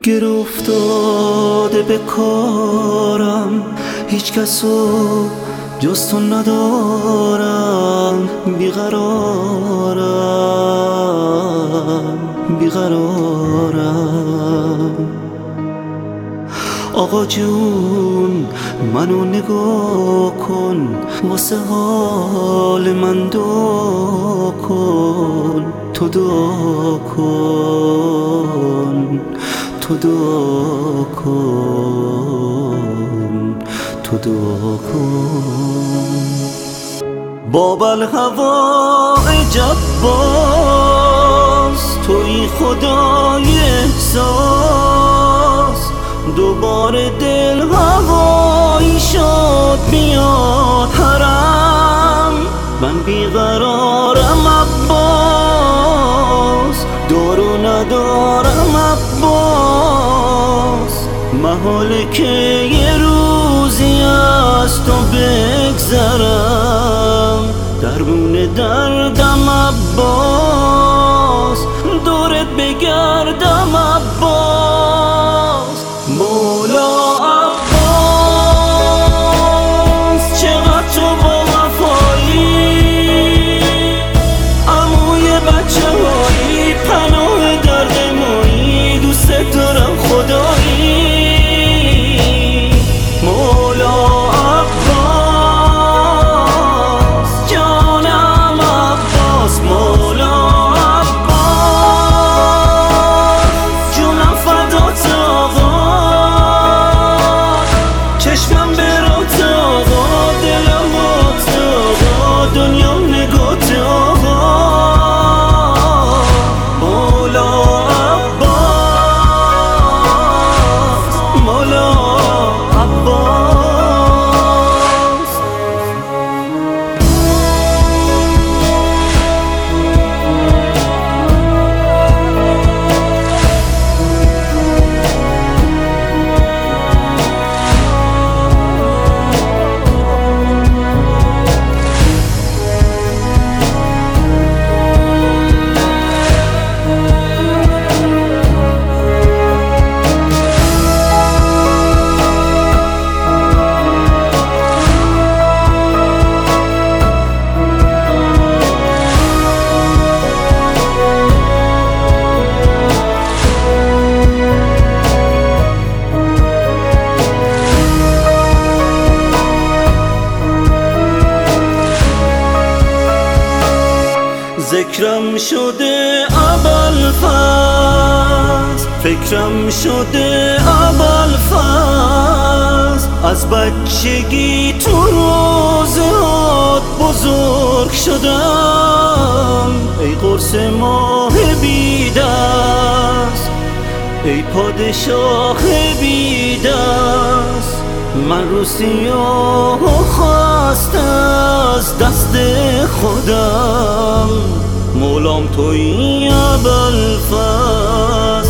گر افتاده به کارم، هیچ کسو جز تو ندارم. بیقرارم آقا جون، منو نگاه کن، واسه حال من دعا کن. تو دعا کن، تو دعا کن، تو دعا کن. باب الهوای جباس، توی خدای احساس. دوباره دل هوایی شد بیاد حرم. من بیقرارم عباس، دارو ندارم عباس. محاله که یه روزی از تو بگذرم. درمون دردم عباس، دورت بگردم عباس. مولا عباس، چقدر تو با وفایی. عموی بچه هایی، پناه درد مایی. دوست دارم خدایی. مولا عباس، جانم عباس. مولا عباس، جونم فدات آقا. چشمم برات آقا، دلم بات آقا، دنیام نگات آقا. مولا عباس، مولا عباس. ذکرم شده ابوالفضل، فکرم شده ابوالفضل. از بچگی تو روزهات بزرگ شدم. ای قرص ماه بی دست، ای پادشاه بی دست. من رو سیاه و خسته از دست خودم. مولام تویی ابوالفضل.